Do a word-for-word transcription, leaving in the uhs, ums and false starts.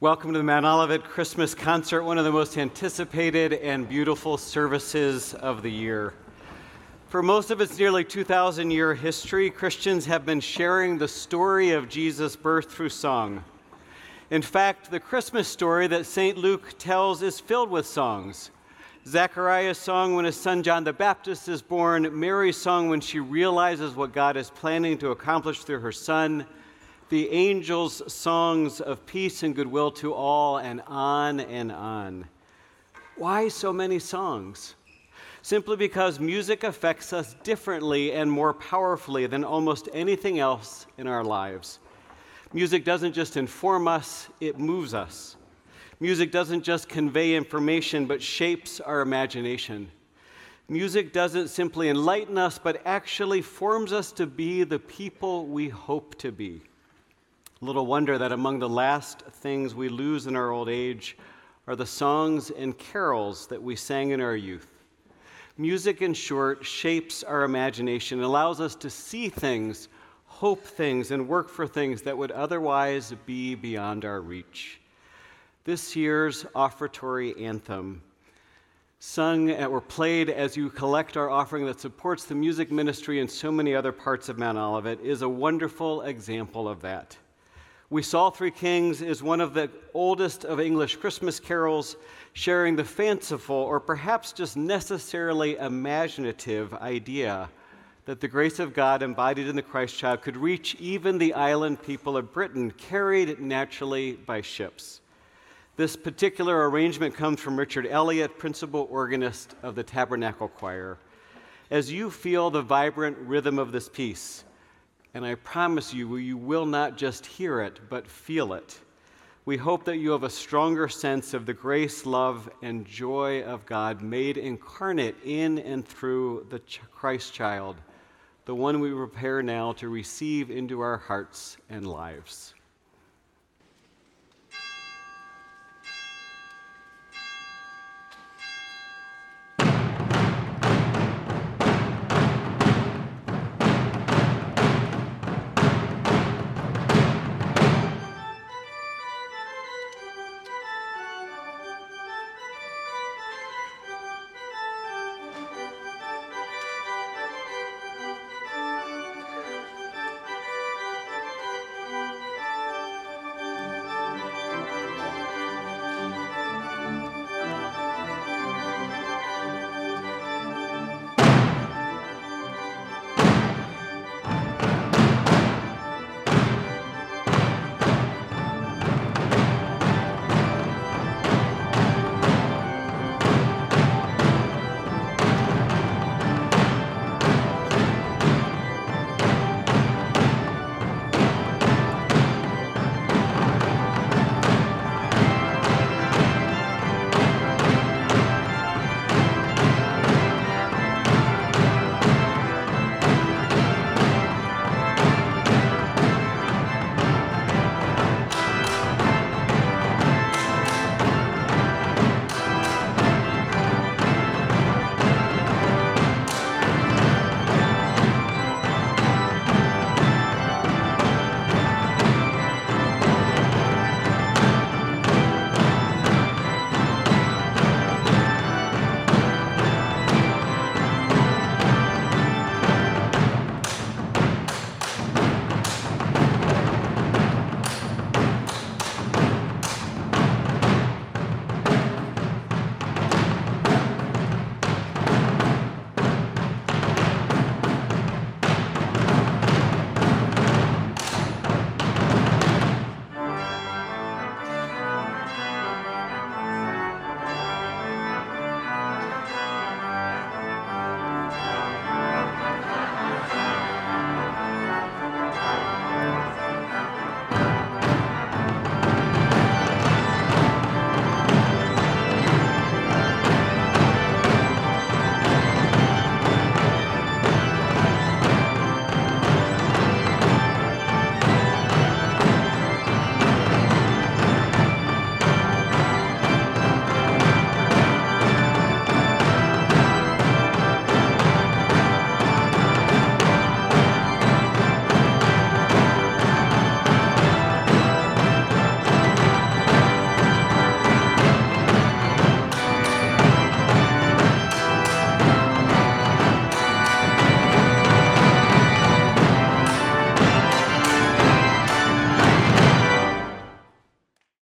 Welcome to the Mount Olivet Christmas Concert, one of the most anticipated and beautiful services of the year. For most of its nearly two thousand year history, Christians have been sharing the story of Jesus' birth through song. In fact, the Christmas story that Saint Luke tells is filled with songs. Zechariah's song when his son John the Baptist is born, Mary's song when she realizes what God is planning to accomplish through her son, the angels' songs of peace and goodwill to all, and on and on. Why so many songs? Simply because music affects us differently and more powerfully than almost anything else in our lives. Music doesn't just inform us, it moves us. Music doesn't just convey information, but shapes our imagination. Music doesn't simply enlighten us, but actually forms us to be the people we hope to be. Little wonder that among the last things we lose in our old age are the songs and carols that we sang in our youth. Music, in short, shapes our imagination, allows us to see things, hope things, and work for things that would otherwise be beyond our reach. This year's offertory anthem, sung or played as you collect our offering that supports the music ministry in so many other parts of Mount Olivet, is a wonderful example of that. We Saw Three Kings is one of the oldest of English Christmas carols, sharing the fanciful or perhaps just necessarily imaginative idea that the grace of God embodied in the Christ child could reach even the island people of Britain, carried naturally by ships. This particular arrangement comes from Richard Elliott, principal organist of the Tabernacle Choir. As you feel the vibrant rhythm of this piece, and I promise you, you will not just hear it, but feel it. We hope that you have a stronger sense of the grace, love, and joy of God made incarnate in and through the Christ child, the one we prepare now to receive into our hearts and lives.